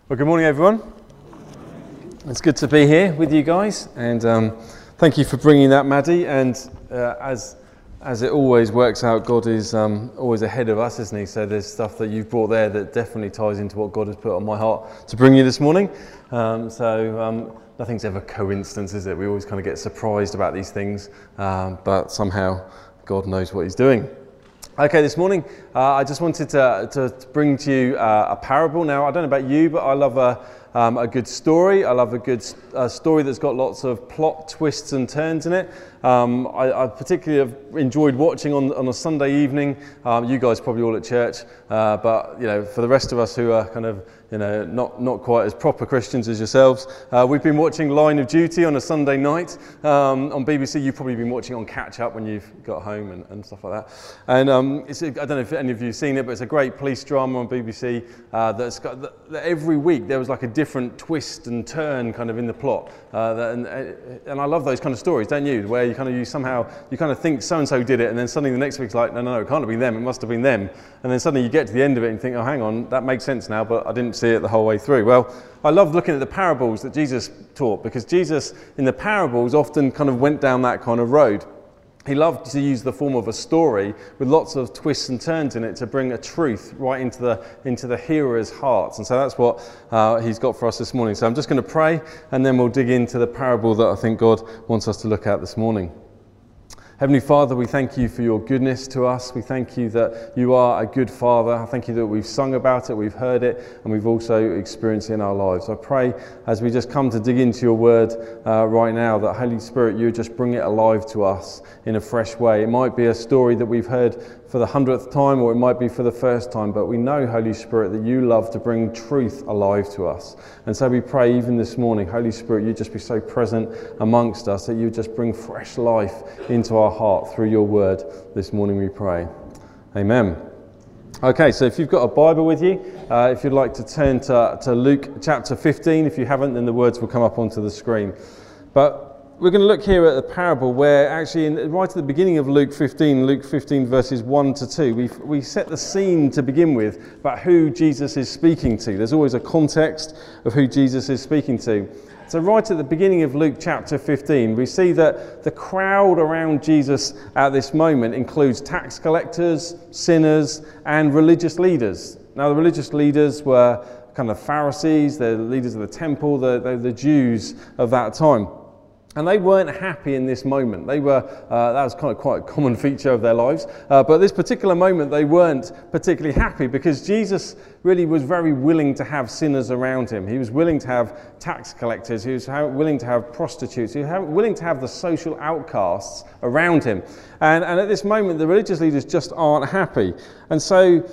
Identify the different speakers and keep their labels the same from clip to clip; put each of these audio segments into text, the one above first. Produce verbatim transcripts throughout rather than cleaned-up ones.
Speaker 1: Well, good morning, everyone. It's good to be here with you guys, and um, thank you for bringing that, Maddie. And uh, as as it always works out, God is um, always ahead of us, isn't He? So there's stuff that you've brought there that definitely ties into what God has put on my heart to bring you this morning. Um, so um, nothing's ever coincidence, is it? We always kind of get surprised about these things, um, but somehow God knows what He's doing. Okay, this morning uh, I just wanted to, to bring to you uh, a parable. Now, I don't know about you, but I love a, um, a good story. I love a good uh, story that's got lots of plot twists and turns in it. Um, I, I particularly have enjoyed watching on, on a Sunday evening. Um, you guys probably all at church, uh, but you know, for the rest of us who are kind of you know not not quite as proper Christians as yourselves, uh, we've been watching Line of Duty on a Sunday night um, on B B C. You've probably been watching on catch up when you've got home and, and stuff like that. And um, it's a, I don't know if any of you have seen it, but it's a great police drama on B B C. Uh, that's got that, that every week there was like a different twist and turn kind of in the plot, uh, that, and and I love those kind of stories, don't you? Where you kind of you somehow you kind of think so and so did it, and then suddenly the next week's like no no no it can't have been them, it must have been them, and then suddenly you get to the end of it and think, oh hang on, that makes sense now, but I didn't see it the whole way through. Well, I love looking at the parables that Jesus taught, because Jesus in the parables often kind of went down that kind of road. He loved to use the form of a story with lots of twists and turns in it to bring a truth right into the into the hearer's hearts. And so that's what uh, he's got for us this morning. So I'm just going to pray, and then we'll dig into the parable that I think God wants us to look at this morning. Heavenly Father, we thank you for your goodness to us. We thank you that you are a good Father. I thank you that we've sung about it, we've heard it, and we've also experienced it in our lives. I pray as we just come to dig into your word uh, right now, that Holy Spirit, you just bring it alive to us in a fresh way. It might be a story that we've heard for the hundredth time, or it might be for the first time, but we know, Holy Spirit, that you love to bring truth alive to us. And so we pray even this morning, Holy Spirit, you just be so present amongst us, that you just bring fresh life into our heart through your word this morning, we pray. Amen. Okay, so if you've got a Bible with you, uh, if you'd like to turn to, to Luke chapter fifteen, if you haven't, then the words will come up onto the screen. But we're going to look here at the parable where actually in, right at the beginning of Luke fifteen, Luke fifteen verses one to two, we we set the scene to begin with about who Jesus is speaking to. There's always a context of who Jesus is speaking to. So right at the beginning of Luke chapter fifteen, we see that the crowd around Jesus at this moment includes tax collectors, sinners, and religious leaders. Now the religious leaders were kind of Pharisees, the leaders of the temple, the, the, the Jews of that time. And they weren't happy in this moment. They were, uh, that was kind of quite a common feature of their lives. Uh, but this particular moment, they weren't particularly happy, because Jesus really was very willing to have sinners around him. He was willing to have tax collectors. He was willing to have prostitutes. He was willing to have the social outcasts around him. And, and at this moment, the religious leaders just aren't happy. And so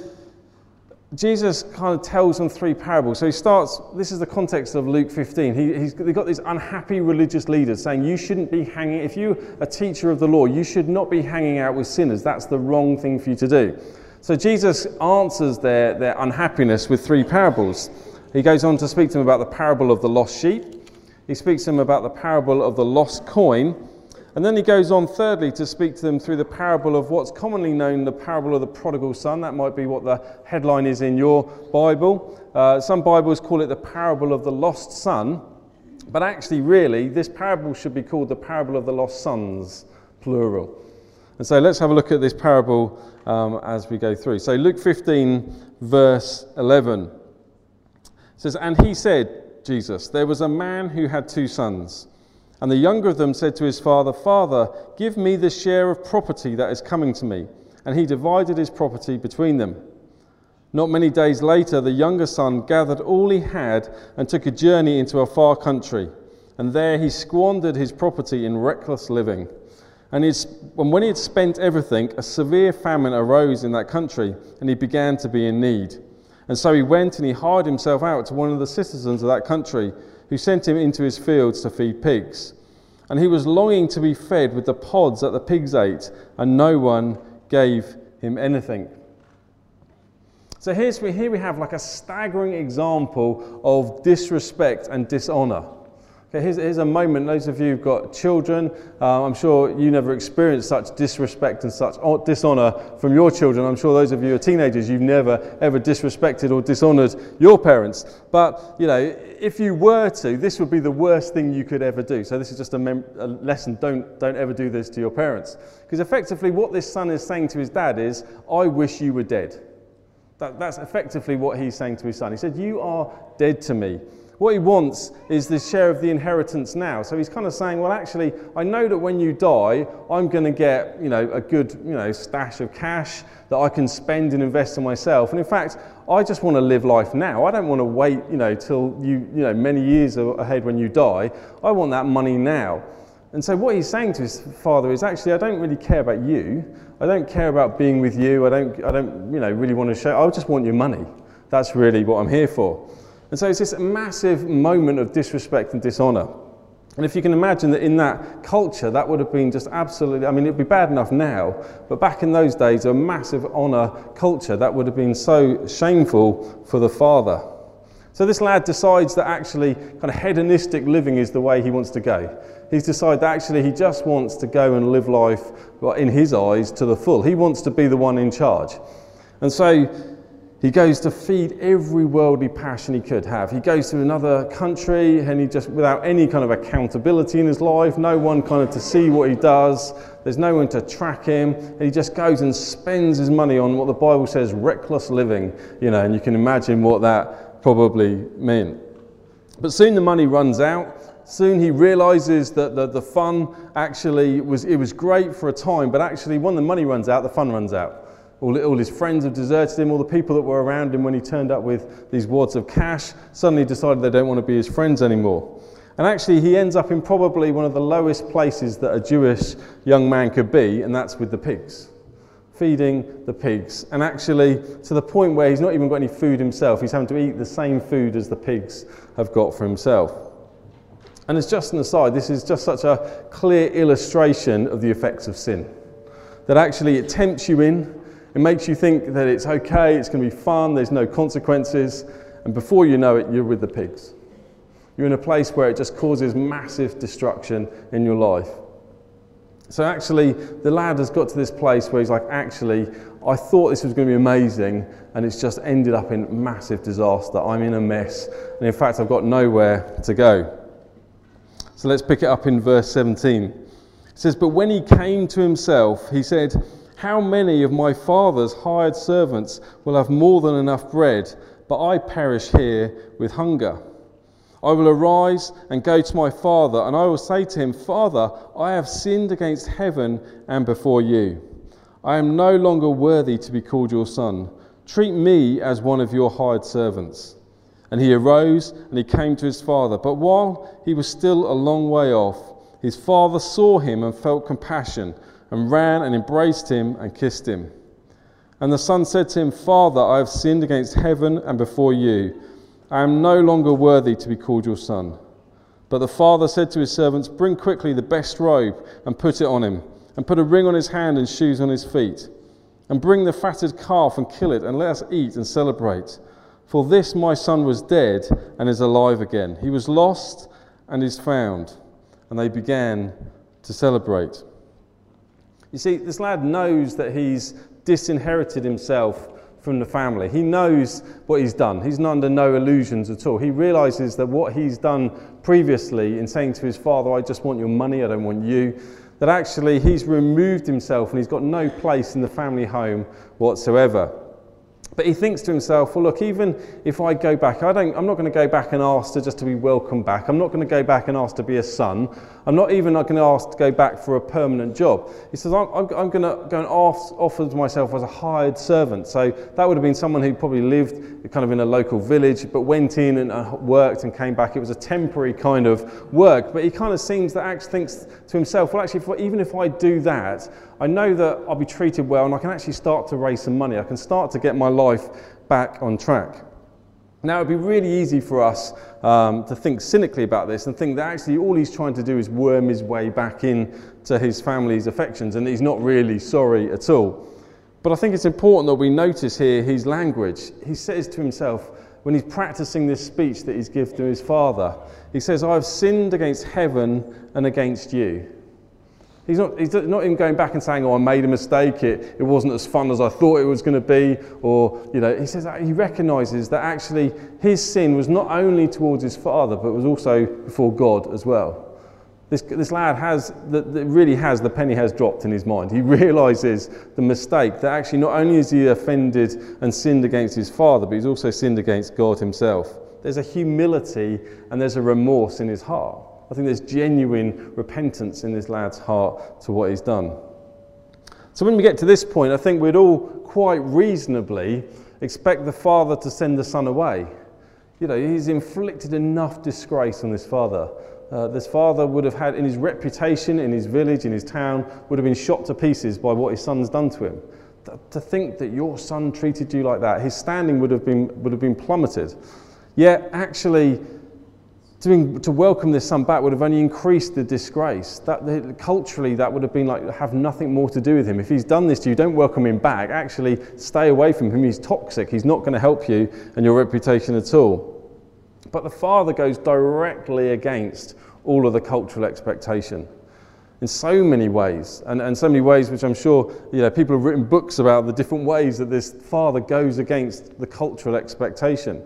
Speaker 1: Jesus kind of tells them three parables. So he starts, this is the context of Luke fifteen. He, he's they've got these unhappy religious leaders saying, you shouldn't be hanging, if you're a teacher of the law, you should not be hanging out with sinners. That's the wrong thing for you to do. So Jesus answers their, their unhappiness with three parables. He goes on to speak to them about the parable of the lost sheep. He speaks to them about the parable of the lost coin. And then he goes on, thirdly, to speak to them through the parable of what's commonly known, the parable of the prodigal son. That might be what the headline is in your Bible. Uh, some Bibles call it the parable of the lost son. But actually, really, this parable should be called the parable of the lost sons, plural. And so let's have a look at this parable um, as we go through. So Luke fifteen, verse eleven. It says, and he said, Jesus, there was a man who had two sons. And the younger of them said to his father, Father, give me the share of property that is coming to me. And he divided his property between them. Not many days later, the younger son gathered all he had and took a journey into a far country. And there he squandered his property in reckless living. And when he had spent everything, a severe famine arose in that country, and he began to be in need. And so he went and he hired himself out to one of the citizens of that country, who sent him into his fields to feed pigs. And he was longing to be fed with the pods that the pigs ate, and no one gave him anything. So here's, here we have like a staggering example of disrespect and dishonour. Okay, here's, here's a moment, those of you who've got children, uh, I'm sure you never experienced such disrespect and such dishonour from your children. I'm sure those of you who are teenagers, you've never ever disrespected or dishonoured your parents. But, you know, if you were to, this would be the worst thing you could ever do. So this is just a, mem- a lesson, don't, don't ever do this to your parents. Because effectively what this son is saying to his dad is, I wish you were dead. That, that's effectively what he's saying to his son. He said, you are dead to me. What he wants is the share of the inheritance now. So he's kind of saying, well, actually, I know that when you die, I'm going to get, you know, a good, you know, stash of cash that I can spend and invest in myself. And in fact, I just want to live life now. I don't want to wait, you know, till you, you know, many years ahead when you die. I want that money now. And so what he's saying to his father is, actually, I don't really care about you. I don't care about being with you. I don't, I don't, you know, really want to show. I just want your money. That's really what I'm here for. And so it's this massive moment of disrespect and dishonour. And if you can imagine that in that culture, that would have been just absolutely, I mean, it'd be bad enough now, but back in those days, a massive honour culture, that would have been so shameful for the father. So this lad decides that actually kind of hedonistic living is the way he wants to go. He's decided that actually he just wants to go and live life, well, in his eyes, to the full. He wants to be the one in charge. And so he goes to feed every worldly passion he could have. He goes to another country and he just, without any kind of accountability in his life, no one kind of to see what he does, there's no one to track him, and he just goes and spends his money on what the Bible says, reckless living, you know, and you can imagine what that probably meant. But soon the money runs out. Soon he realises that the, the fun actually was, it was great for a time, but actually when the money runs out, the fun runs out. All, all his friends have deserted him, all the people that were around him when he turned up with these wads of cash suddenly decided they don't want to be his friends anymore. And actually he ends up in probably one of the lowest places that a Jewish young man could be, and that's with the pigs. Feeding the pigs. And actually to the point where he's not even got any food himself, he's having to eat the same food as the pigs have got for himself. And as just an aside, this is just such a clear illustration of the effects of sin. That actually it tempts you in, it makes you think that it's okay, it's going to be fun, there's no consequences, and before you know it, you're with the pigs. You're in a place where it just causes massive destruction in your life. So actually, the lad has got to this place where he's like, actually, I thought this was going to be amazing, and it's just ended up in massive disaster. I'm in a mess, and in fact, I've got nowhere to go. So let's pick it up in verse seventeen. It says, but when he came to himself, he said, how many of my father's hired servants will have more than enough bread, but I perish here with hunger? I will arise and go to my father, and I will say to him, Father, I have sinned against heaven and before you. I am no longer worthy to be called your son. Treat me as one of your hired servants. And he arose and he came to his father. But while he was still a long way off, his father saw him and felt compassion, and ran and embraced him and kissed him. And the son said to him, Father, I have sinned against heaven and before you. I am no longer worthy to be called your son. But the father said to his servants, bring quickly the best robe and put it on him, and put a ring on his hand and shoes on his feet. And bring the fatted calf and kill it, and let us eat and celebrate. For this my son was dead and is alive again. He was lost and is found. And they began to celebrate. You see, this lad knows that he's disinherited himself from the family. He knows what he's done. He's under no illusions at all. He realises that what he's done previously in saying to his father, I just want your money, I don't want you, that actually he's removed himself and he's got no place in the family home whatsoever. But he thinks to himself, well, look, even if I go back, I don't, I'm not going to go back and ask to just to be welcomed back. I'm not going to go back and ask to be a son. I'm not even not going to ask to go back for a permanent job. He says, I'm, I'm, I'm going to go and ask, offer myself as a hired servant. So that would have been someone who probably lived kind of in a local village, but went in and uh, worked and came back. It was a temporary kind of work. But he kind of seems that actually thinks to himself, well, actually, if, even if I do that, I know that I'll be treated well and I can actually start to raise some money. I can start to get my life back on track. Now, it would be really easy for us um, to think cynically about this and think that actually all he's trying to do is worm his way back into his family's affections, and he's not really sorry at all. But I think it's important that we notice here his language. He says to himself, when he's practicing this speech that he's given to his father, he says, I have sinned against heaven and against you. He's not, he's not even going back and saying, oh, I made a mistake, it, it wasn't as fun as I thought it was going to be, or, you know, he says that he recognises that actually his sin was not only towards his father, but was also before God as well. This, this lad has, the, the, really has, the penny has dropped in his mind. He realises the mistake, that actually not only is he offended and sinned against his father, but he's also sinned against God himself. There's a humility and there's a remorse in his heart. I think there's genuine repentance in this lad's heart to what he's done. So when we get to this point, I think we'd all quite reasonably expect the father to send the son away. You know, he's inflicted enough disgrace on this father. Uh, this father would have had, in his reputation, in his village, in his town, would have been shot to pieces by what his son's done to him. To, to think that your son treated you like that, his standing would have been would have been plummeted. Yet, actually, to, to welcome this son back would have only increased the disgrace. That the, culturally, that would have been like have nothing more to do with him. If he's done this to you, don't welcome him back. Actually, stay away from him. He's toxic. He's not going to help you and your reputation at all. But the father goes directly against all of the cultural expectation in so many ways, and, and so many ways which I'm sure, you know, people have written books about the different ways that this father goes against the cultural expectation.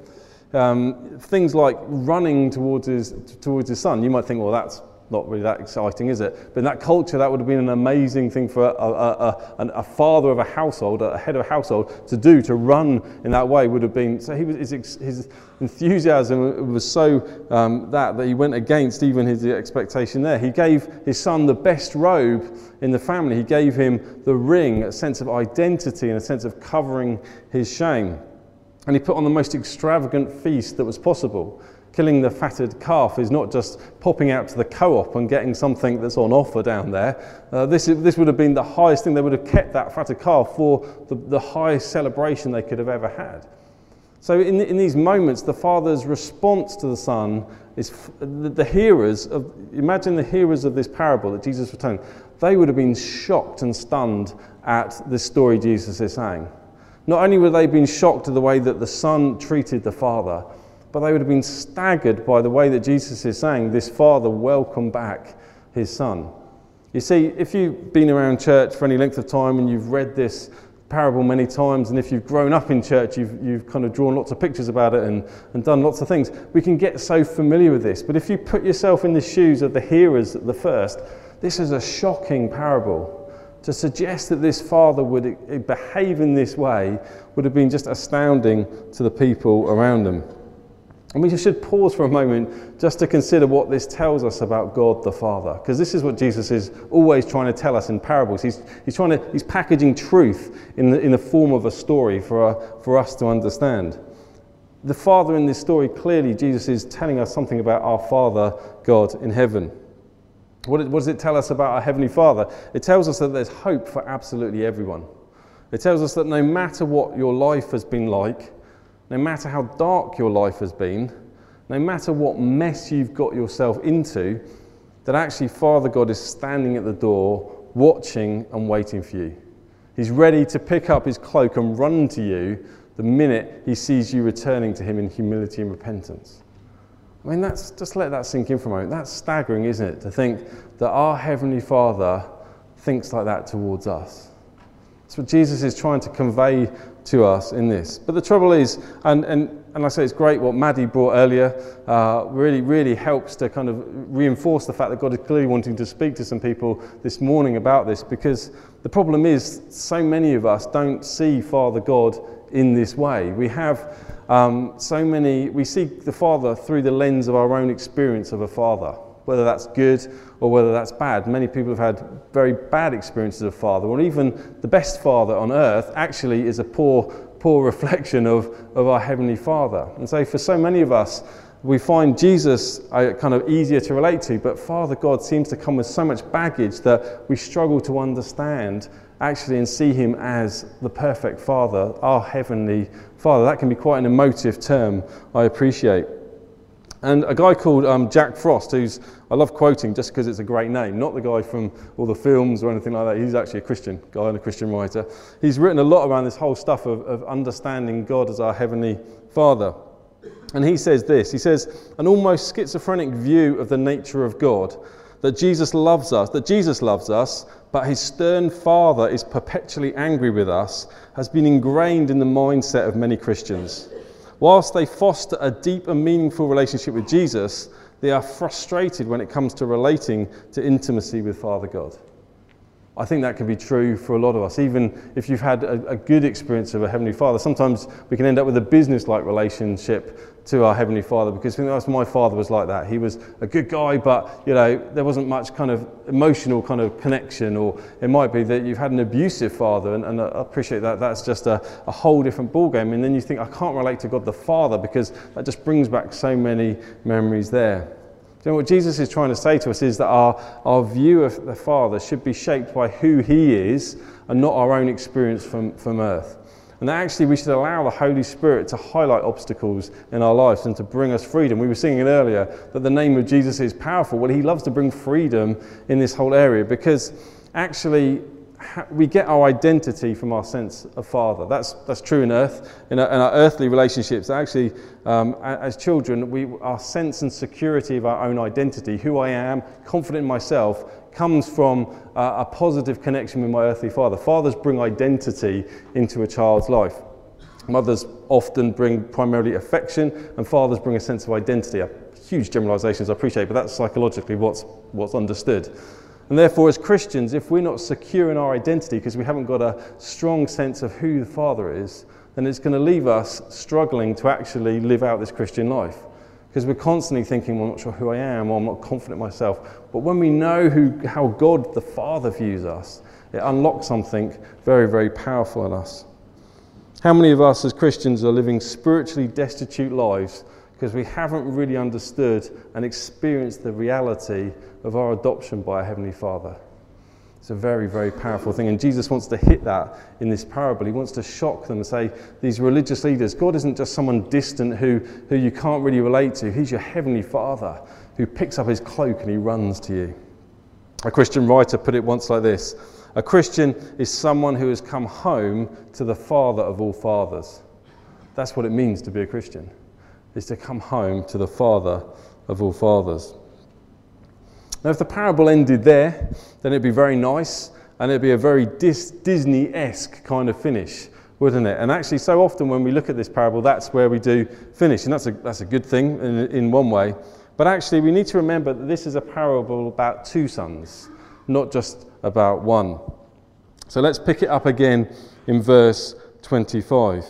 Speaker 1: Um, things like running towards his towards his son. You might think, well, that's not really that exciting, is it? But in that culture, that would have been an amazing thing for a, a, a, a father of a household, a head of a household, to do, to run in that way would have been. So he was, his, his enthusiasm was so um, that that he went against even his expectation there. He gave his son the best robe in the family. He gave him the ring, a sense of identity and a sense of covering his shame. And he put on the most extravagant feast that was possible. Killing the fatted calf is not just popping out to the co-op and getting something that's on offer down there. Uh, this, is, this would have been the highest thing. They would have kept that fatted calf for the, the highest celebration they could have ever had. So in, in these moments, the father's response to the son is f- the, the hearers of, imagine the hearers of this parable that Jesus was telling, they would have been shocked and stunned at this story Jesus is saying. Not only would they have been shocked at the way that the son treated the father, but they would have been staggered by the way that Jesus is saying this father welcomed back his son. You see, if you've been around church for any length of time and you've read this parable many times, and if you've grown up in church, you've, you've kind of drawn lots of pictures about it and, and done lots of things, we can get so familiar with this. But if you put yourself in the shoes of the hearers at the first, this is a shocking parable. To suggest that this father would behave in this way would have been just astounding to the people around him. And we should pause for a moment just to consider what this tells us about God the Father, because this is what Jesus is always trying to tell us in parables. He's, he's trying to he's packaging truth in the, in the form of a story for, our, for us to understand. The Father in this story, clearly Jesus is telling us something about our Father God in heaven. What, what does it tell us about our Heavenly Father? It tells us that there's hope for absolutely everyone. It tells us that no matter what your life has been like, no matter how dark your life has been, no matter what mess you've got yourself into, that actually Father God is standing at the door, watching and waiting for you. He's ready to pick up his cloak and run to you the minute he sees you returning to him in humility and repentance. I mean, that's just let that sink in for a moment. That's staggering, isn't it, to think that our Heavenly Father thinks like that towards us. That's what Jesus is trying to convey to us in this. But the trouble is, and, and, and like I say, it's great what Maddie brought earlier, uh, really, really helps to kind of reinforce the fact that God is clearly wanting to speak to some people this morning about this, because the problem is so many of us don't see Father God in this way. We have um, so many, we see the Father through the lens of our own experience of a father, whether that's good or whether that's bad. Many people have had very bad experiences of father, or even the best father on earth actually is a poor, poor reflection of, of our Heavenly Father. And so for so many of us, we find Jesus uh, kind of easier to relate to, but Father God seems to come with so much baggage that we struggle to understand actually and see him as the perfect Father, our Heavenly Father. That can be quite an emotive term, I appreciate. And a guy called um, Jack Frost, who's, I love quoting just because it's a great name, not the guy from all the films or anything like that. He's actually a Christian guy and a Christian writer. He's written a lot around this whole stuff of, of understanding God as our Heavenly Father. And he says this, he says, an almost schizophrenic view of the nature of God, that Jesus loves us, that Jesus loves us, but his stern Father is perpetually angry with us, has been ingrained in the mindset of many Christians. Whilst they foster a deep and meaningful relationship with Jesus, they are frustrated when it comes to relating to intimacy with Father God. I think that can be true for a lot of us. Even if you've had a, a good experience of a Heavenly Father, sometimes we can end up with a business-like relationship to our Heavenly Father, because I think my father was like that. He was a good guy, but you know, there wasn't much kind of emotional kind of connection, or it might be that you've had an abusive father, and, and I appreciate that. That's just a, a whole different ballgame. And then you think, I can't relate to God the Father, because that just brings back so many memories there. You know, what Jesus is trying to say to us is that our, our view of the Father should be shaped by who he is and not our own experience from, from earth. And that actually we should allow the Holy Spirit to highlight obstacles in our lives and to bring us freedom. We were singing earlier that the name of Jesus is powerful. Well, he loves to bring freedom in this whole area, because actually we get our identity from our sense of Father. That's that's true in earth, in our, in our earthly relationships. Actually, um, as children, we our sense and security of our own identity, who I am, confident in myself, comes from uh, a positive connection with my earthly father. Fathers bring identity into a child's life. Mothers often bring primarily affection, and fathers bring a sense of identity. Huge generalizations, I appreciate, but that's psychologically what's what's understood. And therefore, as Christians, if we're not secure in our identity because we haven't got a strong sense of who the Father is, then it's going to leave us struggling to actually live out this Christian life. Because we're constantly thinking, well, I'm not sure who I am, or I'm not confident in myself. But when we know who, how God the Father views us, it unlocks something very, very powerful in us. How many of us as Christians are living spiritually destitute lives because we haven't really understood and experienced the reality of our adoption by our Heavenly Father? It's a very, very powerful thing, and Jesus wants to hit that in this parable. He wants to shock them and say, these religious leaders, God isn't just someone distant who, who you can't really relate to. He's your Heavenly Father who picks up his cloak and he runs to you. A Christian writer put it once like this: a Christian is someone who has come home to the Father of all fathers. That's what it means to be a Christian, is to come home to the Father of all fathers. Now, if the parable ended there, then it'd be very nice, and it'd be a very Dis- Disney-esque kind of finish, wouldn't it? And actually, so often when we look at this parable, that's where we do finish, and that's a that's a good thing in, in one way. But actually, we need to remember that this is a parable about two sons, not just about one. So let's pick it up again in verse twenty-five.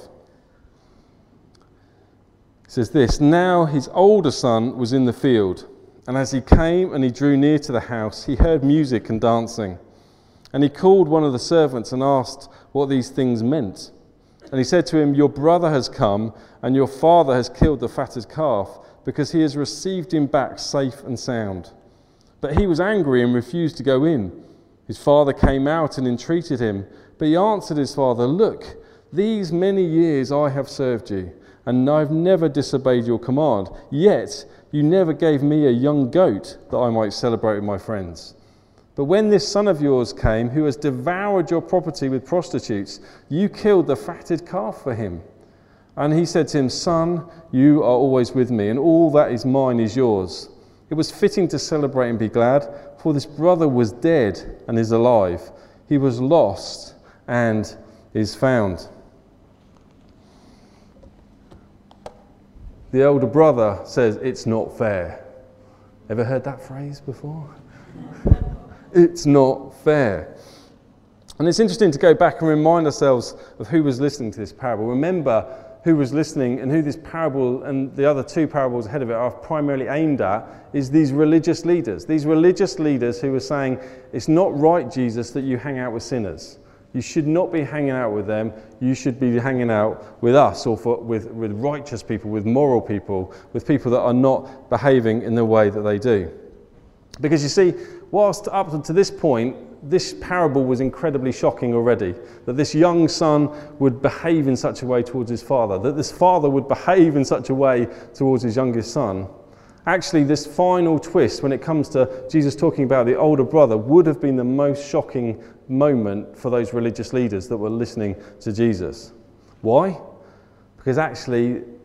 Speaker 1: It says this: now his older son was in the field, and as he came and he drew near to the house, he heard music and dancing. And he called one of the servants and asked what these things meant. And he said to him, your brother has come, and your father has killed the fatted calf, because he has received him back safe and sound. But he was angry and refused to go in. His father came out and entreated him, but he answered his father, look, these many years I have served you, and I've never disobeyed your command. Yet you never gave me a young goat that I might celebrate with my friends. But when this son of yours came, who has devoured your property with prostitutes, you killed the fatted calf for him. And he said to him, son, you are always with me, and all that is mine is yours. It was fitting to celebrate and be glad, for this brother was dead and is alive. He was lost and is found. The older brother says, it's not fair. Ever heard that phrase before? It's not fair. And it's interesting to go back and remind ourselves of who was listening to this parable. Remember who was listening, and who this parable and the other two parables ahead of it are primarily aimed at is these religious leaders. These religious leaders who were saying, it's not right, Jesus, that you hang out with sinners. You should not be hanging out with them. You should be hanging out with us, or for, with, with righteous people, with moral people, with people that are not behaving in the way that they do. Because you see, whilst up to this point, this parable was incredibly shocking already, that this young son would behave in such a way towards his father, that this father would behave in such a way towards his youngest son. Actually, this final twist, when it comes to Jesus talking about the older brother, would have been the most shocking moment for those religious leaders that were listening to Jesus. Why? Because actually,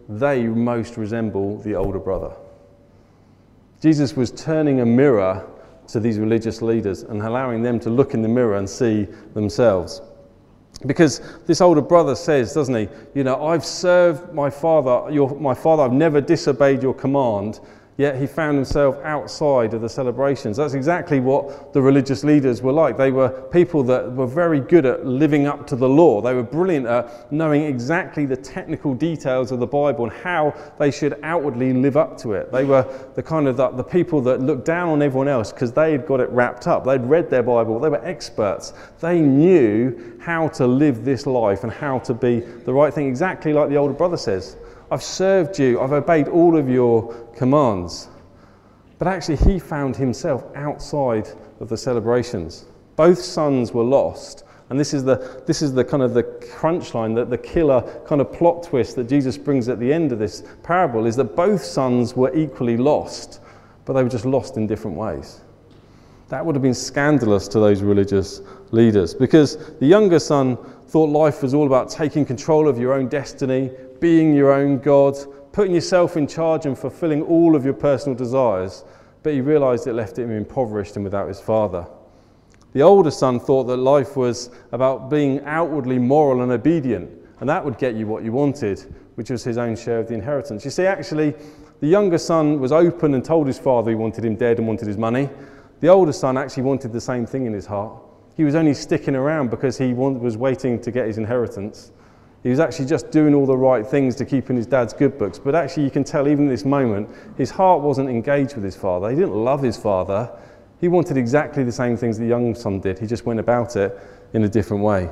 Speaker 1: they most resemble the older brother. Jesus was turning a mirror to these religious leaders and allowing them to look in the mirror and see themselves. Because this older brother says, doesn't he, you know, I've served my father, your, my father, I've never disobeyed your command, yet he found himself outside of the celebrations. That's exactly what the religious leaders were like. They were people that were very good at living up to the law. They were brilliant at knowing exactly the technical details of the Bible and how they should outwardly live up to it. They were the kind of the, the people that looked down on everyone else because they had got it wrapped up. They'd read their Bible. They were experts. They knew how to live this life and how to be the right thing, exactly like the older brother says. I've served you, I've obeyed all of your commands. But actually he found himself outside of the celebrations. Both sons were lost. And this is the this is the kind of the crunch line, that the killer kind of plot twist that Jesus brings at the end of this parable, is that both sons were equally lost, but they were just lost in different ways. That would have been scandalous to those religious leaders, because the younger son thought life was all about taking control of your own destiny, being your own God, putting yourself in charge and fulfilling all of your personal desires, but he realised it left him impoverished and without his father. The older son thought that life was about being outwardly moral and obedient, and that would get you what you wanted, which was his own share of the inheritance. You see, actually, the younger son was open and told his father he wanted him dead and wanted his money. The older son actually wanted the same thing in his heart. He was only sticking around because he was waiting to get his inheritance. He was actually just doing all the right things to keep in his dad's good books. But actually you can tell even in this moment, his heart wasn't engaged with his father. He didn't love his father. He wanted exactly the same things the young son did. He just went about it in a different way.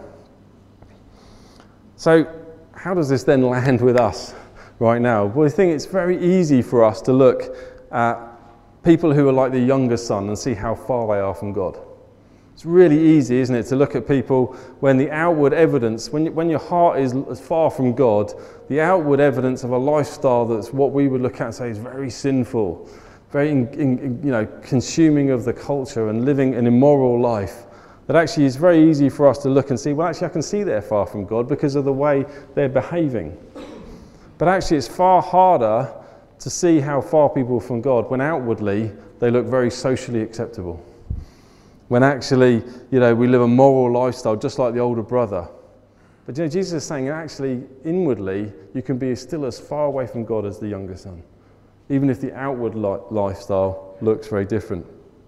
Speaker 1: So how does this then land with us right now? Well, I think it's very easy for us to look at people who are like the younger son and see how far they are from God. It's really easy, isn't it, to look at people when the outward evidence, when, when your heart is as far from God, the outward evidence of a lifestyle that's what we would look at and say is very sinful, very in, in, you know, consuming of the culture and living an immoral life, that actually it's very easy for us to look and see, well, actually I can see they're far from God because of the way they're behaving. But actually it's far harder to see how far people are from God when outwardly they look very socially acceptable. When actually, you know, we live a moral lifestyle just like the older brother. But you know, Jesus is saying actually, inwardly, you can be still as far away from God as the younger son, even if the outward li- lifestyle looks very different.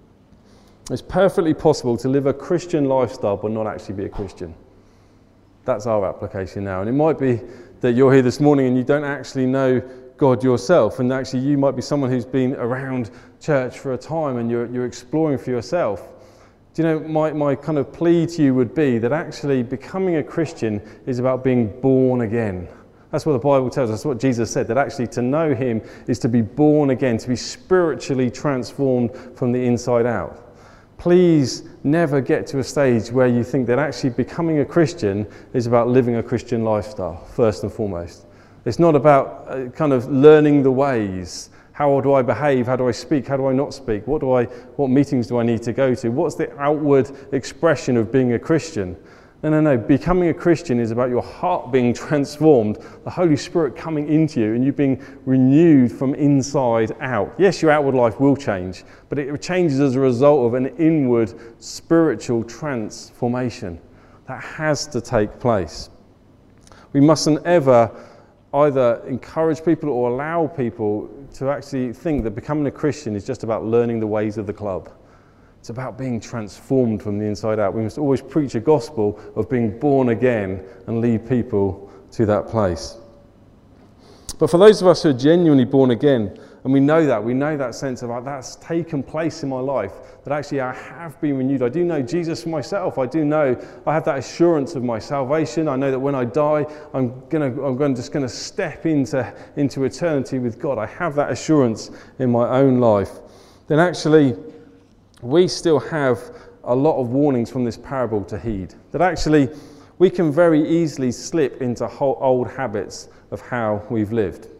Speaker 1: It's perfectly possible to live a Christian lifestyle but not actually be a Christian. That's our application now. And it might be that you're here this morning and you don't actually know God yourself, and actually you might be someone who's been around church for a time and you're, you're exploring for yourself. Do you know, my, my kind of plea to you would be that actually becoming a Christian is about being born again. That's what the Bible tells us. That's what Jesus said, that actually to know him is to be born again, to be spiritually transformed from the inside out. Please never get to a stage where you think that actually becoming a Christian is about living a Christian lifestyle, first and foremost. It's not about uh, kind of learning the ways. How do I behave? How do I speak? How do I not speak? What do I? What meetings do I need to go to? What's the outward expression of being a Christian? No, no, no. Becoming a Christian is about your heart being transformed, the Holy Spirit coming into you and you being renewed from inside out. Yes, your outward life will change, but it changes as a result of an inward spiritual transformation that has to take place. We mustn't ever either encourage people or allow people to actually think that becoming a Christian is just about learning the ways of the club. It's about being transformed from the inside out. We must always preach a gospel of being born again and lead people to that place. But for those of us who are genuinely born again, and we know that, we know that sense of like, that's taken place in my life, that actually I have been renewed. I do know Jesus for myself. I do know I have that assurance of my salvation. I know that when I die, I'm gonna, I'm going just going to step into, into eternity with God. I have that assurance in my own life. Then actually, we still have a lot of warnings from this parable to heed. That actually, we can very easily slip into old habits of how we've lived.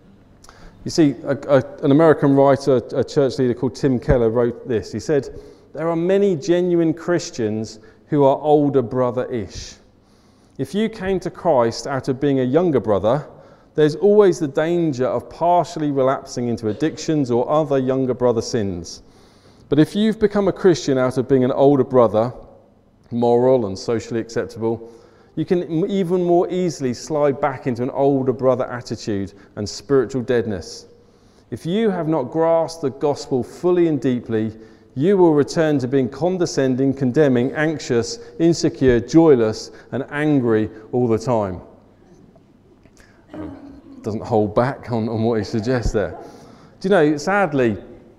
Speaker 1: You see, a, a, an American writer, a church leader called Tim Keller wrote this. He said, "There are many genuine Christians who are older brother-ish. If you came to Christ out of being a younger brother, There's always the danger of partially relapsing into addictions or other younger brother sins. But if you've become a Christian out of being an older brother, moral and socially acceptable, you can even more easily slide back into an older brother attitude and spiritual deadness. If you have not grasped the gospel fully and deeply, you will return to being condescending, condemning, anxious, insecure, joyless, and angry all the time. Doesn't hold back on, on what he suggests there. Do you know, sadly,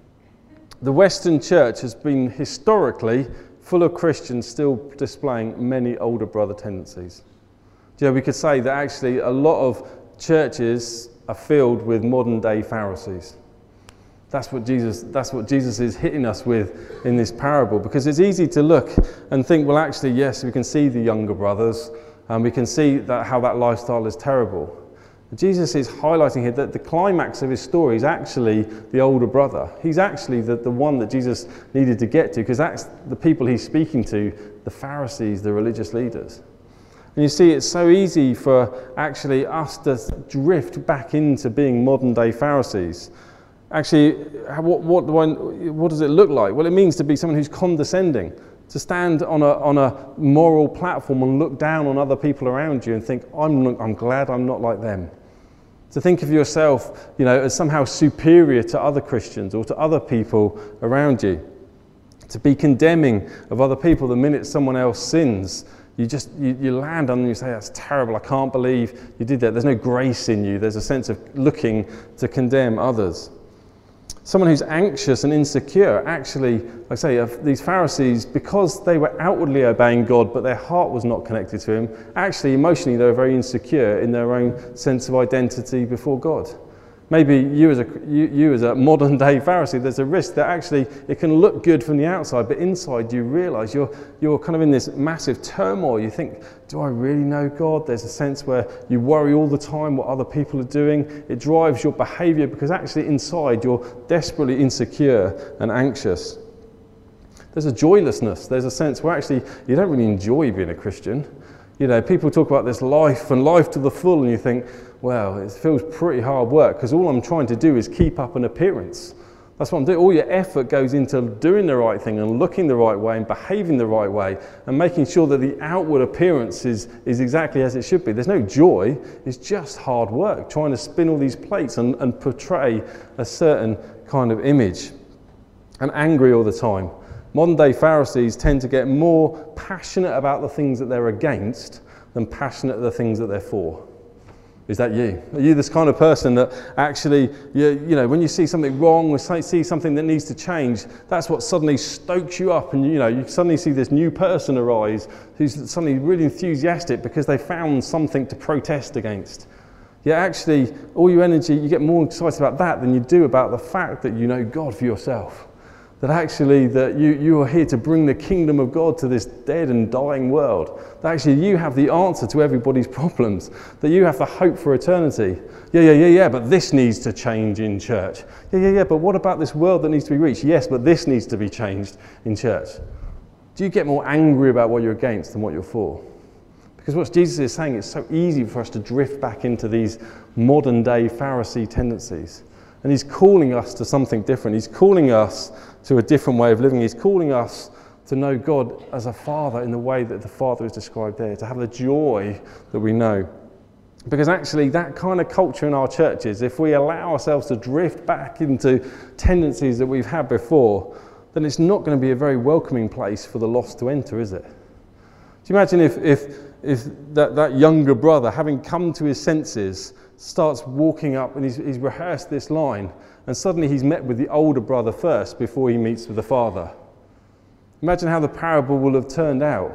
Speaker 1: the Western church has been historically full of Christians still displaying many older brother tendencies. Do you know, we could say that actually a lot of churches are filled with modern day Pharisees. That's what Jesus, that's what Jesus is hitting us with in this parable, because it's easy to look and think, well, actually, yes, we can see the younger brothers, and we can see that how that lifestyle is terrible. Jesus is highlighting here that the climax of his story is actually the older brother. He's actually the, the one that Jesus needed to get to, because that's the people he's speaking to, the Pharisees, the religious leaders. And you see, it's so easy for actually us to drift back into being modern day Pharisees. Actually, what, what, what does it look like? Well, it means to be someone who's condescending, to stand on a, on a moral platform and look down on other people around you and think, I'm, not, I'm glad I'm not like them. To think of yourself, you know, as somehow superior to other Christians or to other people around you. To be condemning of other people the minute someone else sins. You just, you, you land on and you say, that's terrible, I can't believe you did that. There's no grace in you. There's a sense of looking to condemn others. Someone who's anxious and insecure, actually, like I say, of these Pharisees, because they were outwardly obeying God, but their heart was not connected to him, actually, emotionally, they were very insecure in their own sense of identity before God. Maybe you as a, you, you as a modern day Pharisee, there's a risk that actually it can look good from the outside, but inside you realise you're, you're kind of in this massive turmoil. You think, do I really know God? There's a sense where you worry all the time what other people are doing. It drives your behaviour because actually inside you're desperately insecure and anxious. There's a joylessness. There's a sense where actually you don't really enjoy being a Christian. You know, people talk about this life and life to the full, and you think, well, it feels pretty hard work because all I'm trying to do is keep up an appearance. That's what I'm doing. All your effort goes into doing the right thing and looking the right way and behaving the right way and making sure that the outward appearance is, is exactly as it should be. There's no joy. It's just hard work, trying to spin all these plates and, and portray a certain kind of image. And angry all the time. Modern day Pharisees tend to get more passionate about the things that they're against than passionate at the things that they're for. Is that you? Are you this kind of person that actually, you, you know, when you see something wrong or see something that needs to change, that's what suddenly stokes you up, and you know, you suddenly see this new person arise who's suddenly really enthusiastic because they found something to protest against. Yeah, actually, all your energy, you get more excited about that than you do about the fact that you know God for yourself. That actually that you, you are here to bring the kingdom of God to this dead and dying world. That actually you have the answer to everybody's problems. That you have the hope for eternity. Yeah, yeah, yeah, yeah, but this needs to change in church. Yeah, yeah, yeah, but what about this world that needs to be reached? Yes, but this needs to be changed in church. Do you get more angry about what you're against than what you're for? Because what Jesus is saying, it's so easy for us to drift back into these modern day Pharisee tendencies. And he's calling us to something different. He's calling us to a different way of living. He's calling us to know God as a Father in the way that the Father is described there, to have the joy that we know. Because actually that kind of culture in our churches, if we allow ourselves to drift back into tendencies that we've had before, then it's not going to be a very welcoming place for the lost to enter, is it? Do you imagine if, if, if that, that younger brother, having come to his senses, starts walking up and he's, he's rehearsed this line, and suddenly he's met with the older brother first before he meets with the father. Imagine how the parable will have turned out.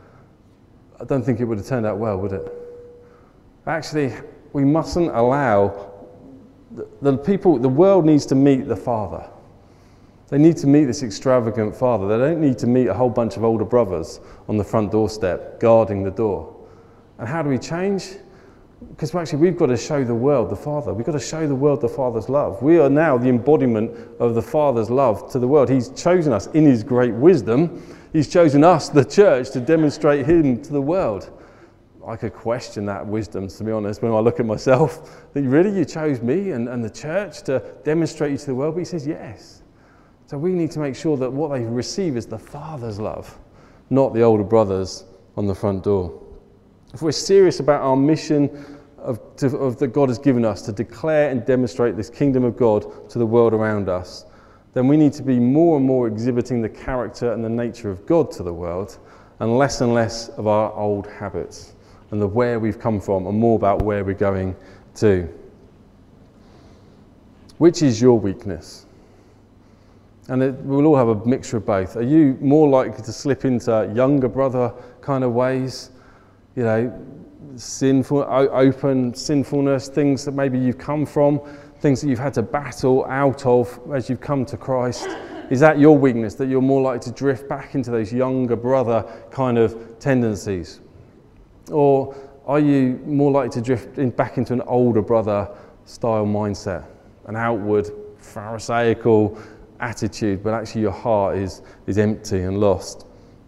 Speaker 1: I don't think it would have turned out well, would it? Actually, we mustn't allow the, the people, the world needs to meet the Father. They need to meet this extravagant Father. They don't need to meet a whole bunch of older brothers on the front doorstep guarding the door. And how do we change? Because actually we've got to show the world the Father. We've got to show the world the Father's love. We are now the embodiment of the Father's love to the world. He's chosen us in his great wisdom. He's chosen us, the church, to demonstrate him to the world. I could question that wisdom, to be honest, when I look at myself. That really you chose me and, and the church to demonstrate you to the world? But he says yes. So we need to make sure that what they receive is the Father's love, not the older brothers on the front door. If we're serious about our mission of, to, of that God has given us to declare and demonstrate this kingdom of God to the world around us, then we need to be more and more exhibiting the character and the nature of God to the world, and less and less of our old habits and the where we've come from, and more about where we're going to. Which is your weakness? And it, we'll all have a mixture of both. Are you more likely to slip into younger brother kind of ways? You know, sinful, open sinfulness, things that maybe you've come from, things that you've had to battle out of as you've come to Christ. Is that your weakness, that you're more likely to drift back into those younger brother kind of tendencies? Or are you more likely to drift in, back into an older brother style mindset, an outward pharisaical attitude, but actually your heart is, is empty and lost?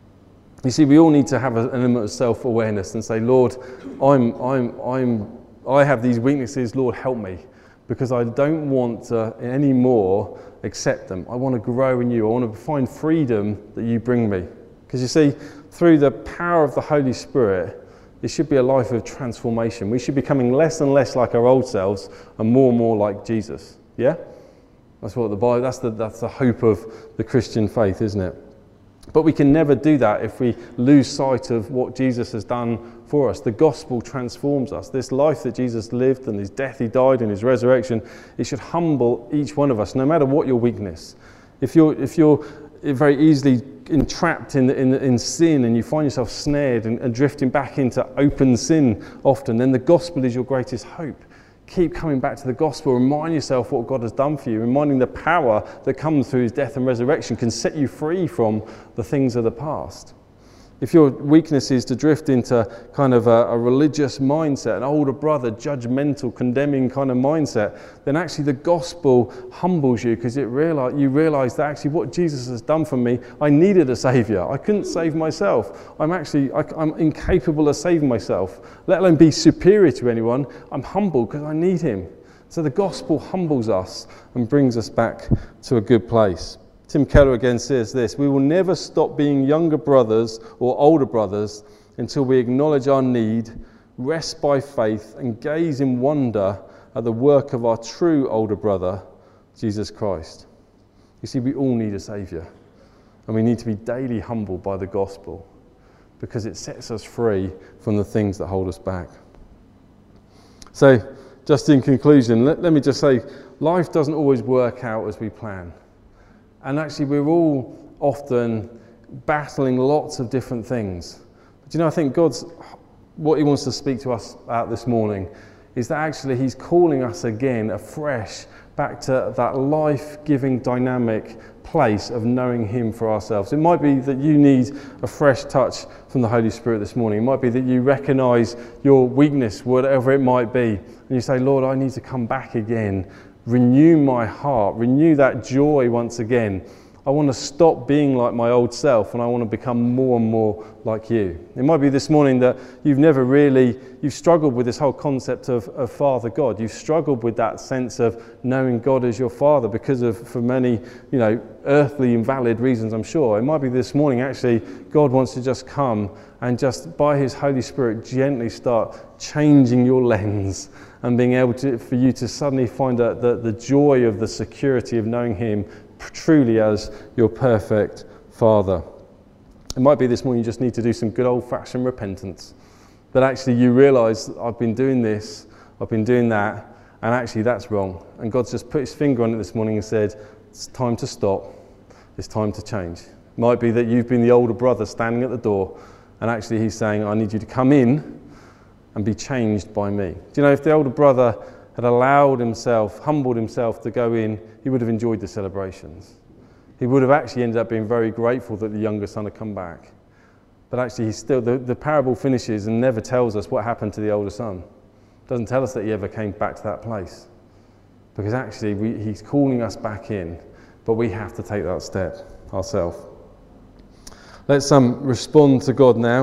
Speaker 1: You see, we all need to have an element of self-awareness and say, Lord, I'm, I'm, I'm, I have these weaknesses, Lord, help me, because I don't want to anymore accept them. I want to grow in you. I want to find freedom that you bring me. Because you see, through the power of the Holy Spirit, it should be a life of transformation. We should be becoming less and less like our old selves and more and more like Jesus. Yeah? That's what the Bible, that's the, that's the hope of the Christian faith, isn't it? But we can never do that if we lose sight of what Jesus has done for us. The gospel transforms us. This life that Jesus lived and his death he died and his resurrection, it should humble each one of us, no matter what your weakness. If you're, if you're very easily entrapped in, in, in sin and you find yourself snared and, and drifting back into open sin often, then the gospel is your greatest hope. Keep coming back to the gospel. Remind yourself what God has done for you. Reminding the power that comes through his death and resurrection can set you free from the things of the past. If your weakness is to drift into kind of a, a religious mindset, an older brother, judgmental, condemning kind of mindset, then actually the gospel humbles you, because it realize, you realize that actually what Jesus has done for me, I needed a saviour. I couldn't save myself. I'm actually, I, I'm incapable of saving myself, let alone be superior to anyone. I'm humble because I need him. So the gospel humbles us and brings us back to a good place. Tim Keller again says this: we will never stop being younger brothers or older brothers until we acknowledge our need, rest by faith, and gaze in wonder at the work of our true older brother, Jesus Christ. You see, we all need a saviour, and we need to be daily humbled by the gospel, because it sets us free from the things that hold us back. So, just in conclusion, let, let me just say, life doesn't always work out as we plan. And actually, we're all often battling lots of different things. But you know, I think God's, what he wants to speak to us about this morning is that actually he's calling us again afresh back to that life-giving, dynamic place of knowing him for ourselves. It might be that you need a fresh touch from the Holy Spirit this morning. It might be that you recognise your weakness, whatever it might be, and you say, Lord, I need to come back again. Renew my heart, renew that joy once again. I want to stop being like my old self, and I want to become more and more like you. It might be this morning that you've never really, you've struggled with this whole concept of, of Father God. You've struggled with that sense of knowing God as your Father because of, for many, you know, earthly invalid reasons, I'm sure. It might be this morning, actually, God wants to just come and just, by his Holy Spirit, gently start changing your lens and being able to, for you to suddenly find out the, the joy of the security of knowing him truly as your perfect Father. It might be this morning you just need to do some good old-fashioned repentance. That actually you realise, I've been doing this, I've been doing that, and actually that's wrong. And God's just put his finger on it this morning and said, it's time to stop, it's time to change. It might be that you've been the older brother standing at the door, and actually he's saying, I need you to come in and be changed by me. Do you know, if the older brother had allowed himself, humbled himself to go in, he would have enjoyed the celebrations. He would have actually ended up being very grateful that the younger son had come back. But actually, he's still, the, the parable finishes and never tells us what happened to the older son. It doesn't tell us that he ever came back to that place. Because actually, we, he's calling us back in, but we have to take that step ourselves. Let's um, respond to God now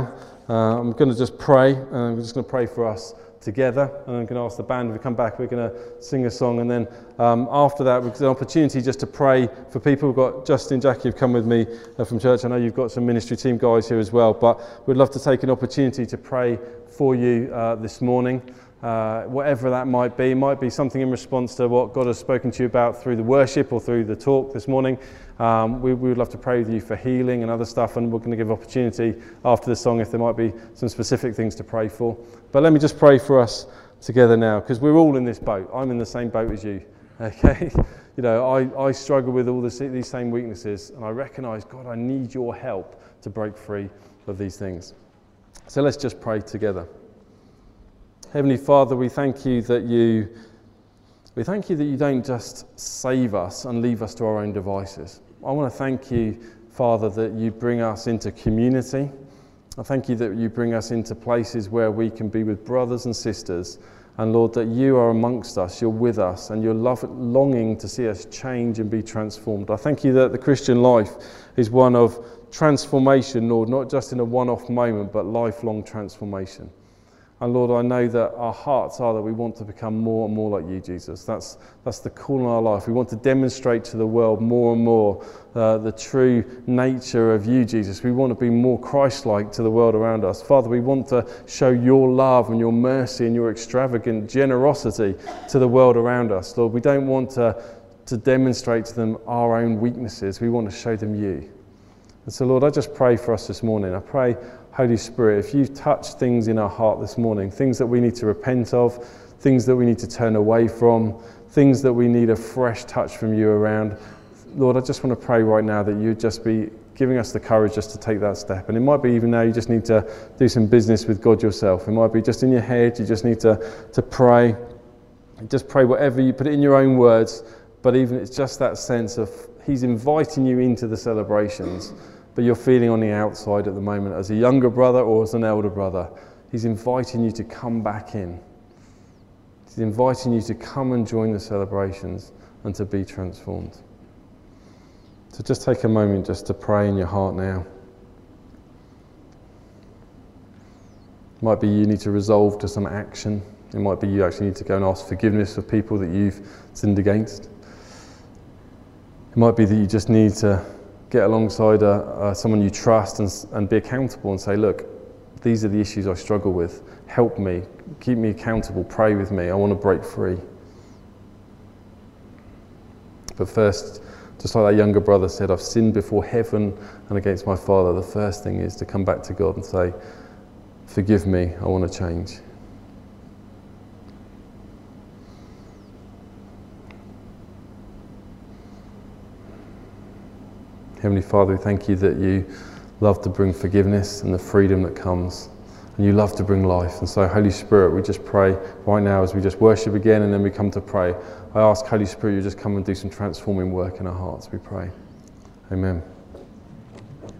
Speaker 1: Uh, I'm going to just pray, and I'm just going to pray for us together, and I'm going to ask the band if we come back, we're going to sing a song, and then um, after that, we've got an opportunity just to pray for people. We've got Justin, Jackie have come with me uh, from church. I know you've got some ministry team guys here as well, but we'd love to take an opportunity to pray for you uh, this morning. Uh, whatever that might be. It might be something in response to what God has spoken to you about through the worship or through the talk this morning. Um, we, we would love to pray with you for healing and other stuff, and we're going to give opportunity after the song if there might be some specific things to pray for. But let me just pray for us together now, because we're all in this boat. I'm in the same boat as you, okay? You know, I, I struggle with all this, these same weaknesses, and I recognise, God, I need your help to break free of these things. So let's just pray together. Heavenly Father, we thank you that you we thank you that you don't just save us and leave us to our own devices. I want to thank you, Father, that you bring us into community. I thank you that you bring us into places where we can be with brothers and sisters. And Lord, that you are amongst us, you're with us, and you're love, longing to see us change and be transformed. I thank you that the Christian life is one of transformation, Lord, not just in a one-off moment, but lifelong transformation. And Lord, I know that our hearts are that we want to become more and more like you, Jesus. That's that's the call in our life. We want to demonstrate to the world more and more uh, the true nature of you, Jesus. We want to be more Christ-like to the world around us. Father, we want to show your love and your mercy and your extravagant generosity to the world around us. Lord, we don't want to, to demonstrate to them our own weaknesses. We want to show them you. And so, Lord, I just pray for us this morning. I pray, Holy Spirit, if you've touched things in our heart this morning, things that we need to repent of, things that we need to turn away from, things that we need a fresh touch from you around, Lord, I just want to pray right now that you'd just be giving us the courage just to take that step. And it might be even now you just need to do some business with God yourself. It might be just in your head, you just need to, to pray. Just pray whatever you put it in your own words, but even it's just that sense of he's inviting you into the celebrations, but you're feeling on the outside at the moment as a younger brother or as an elder brother. He's inviting you to come back in. He's inviting you to come and join the celebrations and to be transformed. So just take a moment just to pray in your heart now. It might be you need to resolve to some action. It might be you actually need to go and ask forgiveness of people that you've sinned against. It might be that you just need to get alongside a, uh, someone you trust and, and be accountable and say, look, these are the issues I struggle with. Help me, keep me accountable, pray with me. I want to break free. But first, just like that younger brother said, I've sinned before heaven and against my Father. The first thing is to come back to God and say, forgive me, I want to change. Heavenly Father, we thank you that you love to bring forgiveness and the freedom that comes, and you love to bring life. And so, Holy Spirit, we just pray right now as we just worship again and then we come to pray. I ask, Holy Spirit, you just come and do some transforming work in our hearts, we pray. Amen.